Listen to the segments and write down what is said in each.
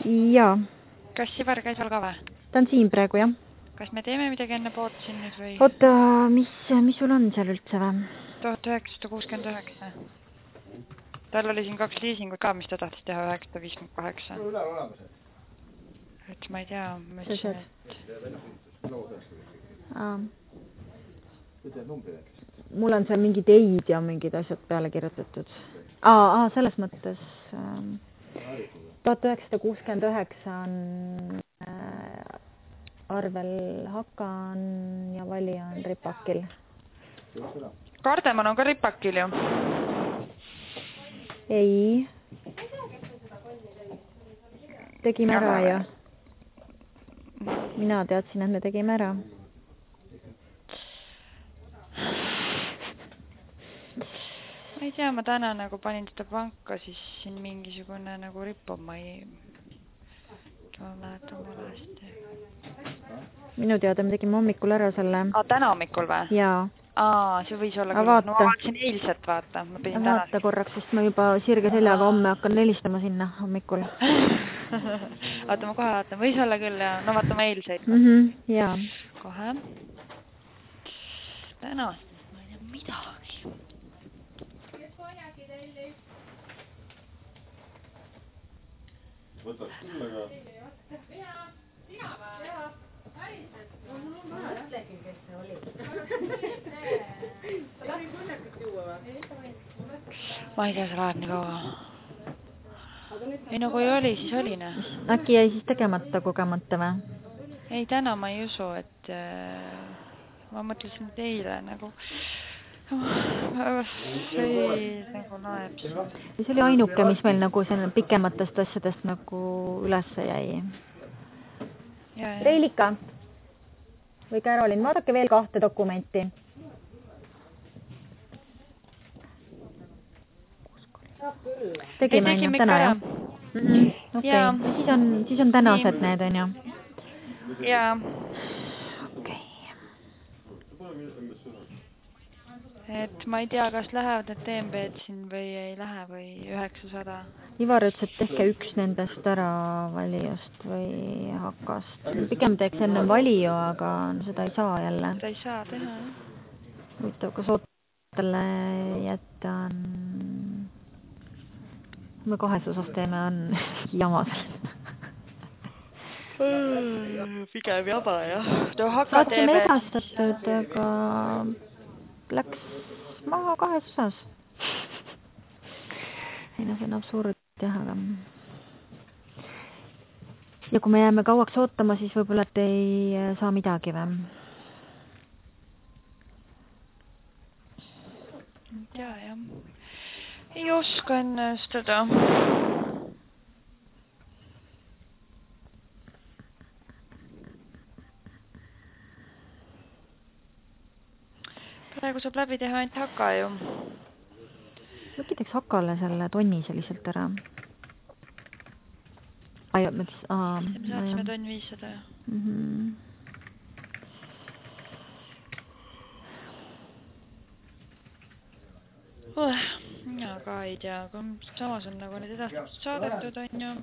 Jaa. Kas Sivar käis val ka või? Ta on siin praegu, jah. Kas me teeme midagi enne pood siin nüüd või? Oota, mis sul on seal üldse või? 1969. Tal oli siin 2 liisingut ka, mis ta tahtis teha 958. Et ma ei tea, ma ütlesin, mul on seal mingid eid ja mingid asjad peale kirjutatud. Selles mõttes 1969 on Arvel Hakan ja Valija on Ripakil. Kardeman on ka Ripakil ju? Ei. Tegime ära ju. Mina teadsin, et me tegime ära. Ma ei tea, ma täna nagu panin teda panka, siis siin mingisugune nagu ripub, ma mäletan valesti. Minu teada me tegime hommikul ära selle. Täna hommikul või? Jaa. See võis olla küll. No ma vaatasin eilset, vaata. Vaata korraks, sest ma juba sirge seljaga homme hakkan helistama sinna hommikul. Vaata, ma kohe vaatan. Võis olla küll ja no vaata ma eilseid. Jaa. Kohe. Täna, ma ei tea midagi. Võtaks küll, aga... Ma ei tea, see läheb nii kaua. Ei no kui oli, siis oli ne. Äkki jäi siis tegemata kogemata või? Ei, täna ma ei usu, et ma mõtlesin, et eile nagu see nagu naeb. See oli ainuke, mis meil nagu pikematest asjadest nagu ülesse jäi. Reilika või Karolin, vaadake veel 2 dokumenti. Tegime täna, jah? Okei, siis on tänased need, on ju? Jaa. Okei. Et ma ei tea, kas lähevad need DMB-d siin või ei lähe või 900. Ivar ütles, et tehke üks nendest ära Valijast või Hakast. Pigem teeks enne Valiju, aga seda ei saa jälle. Seda ei saa teha, jah. Huvitav, kas ootele jätan... Me 2 osas teeme on jama sellest. Pigem jama, jah. Saatsime edastatud, aga läks maha 2 osas. Ei no see on absurd, jah, aga... Ja kui me jääme kauaks ootama, siis võib-olla et ei saa midagi või? Ja, jah. Ei oska ennustada. Praegu saab läbi teha ainult Haka ju. Äkki teeks Hakale selle tonni selliselt ära? Me saatsime tonn 500. Mina ka ei tea, aga samas on nagu need edastatud saadetud, on ju.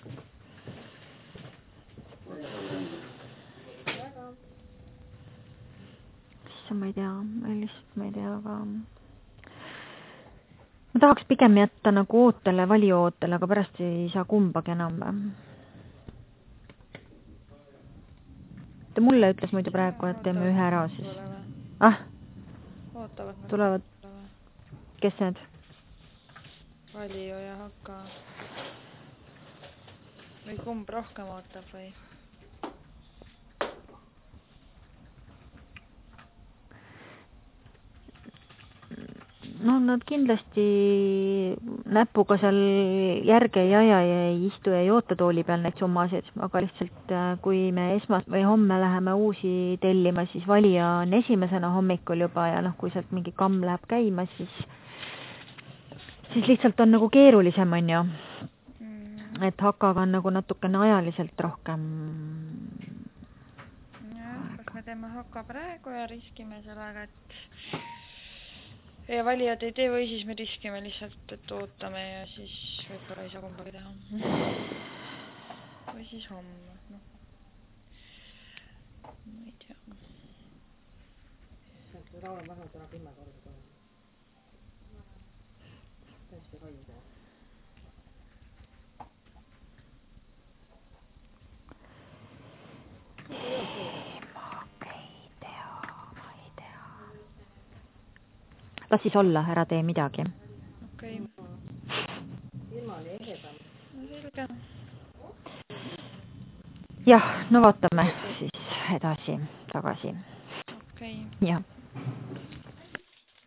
Siis ma ei tea, lihtsalt ma ei tea, aga... Ma tahaks pigem jätta nagu ootele, Valiju ootele, aga pärast ei saa kumbagi enam. Ta mulle ütles muidu praegu, et teeme ühe ära siis. Tulevad. Kes need? Valiju ja Haka. Või kumb rohkem ootab või? No nad kindlasti näpuga seal järge ei aja ja ei istu ja ei oota tooli peal neid summasid, aga lihtsalt kui me või homme läheme uusi tellima, siis Valija on esimesena hommikul juba ja kui sealt mingi kamm läheb käima, siis lihtsalt on nagu keerulisem, on ju. Et Hakaga on nagu natukene ajaliselt rohkem. Kas me teeme Haka praegu ja riskime sellega, et ja Valijad ei tee või siis me riskime lihtsalt, et ootame ja siis võib-olla ei saa kumbagi teha. siis homme, noh. Ma ei tea. Raul on vähemalt täna 10 korda tulnud. Tõesti hoida. Las siis olla, ära tee midagi. Okei. Ilma oli ehedam. No selge. Jah, no vaatame siis edasi tagasi. Okei. Jah.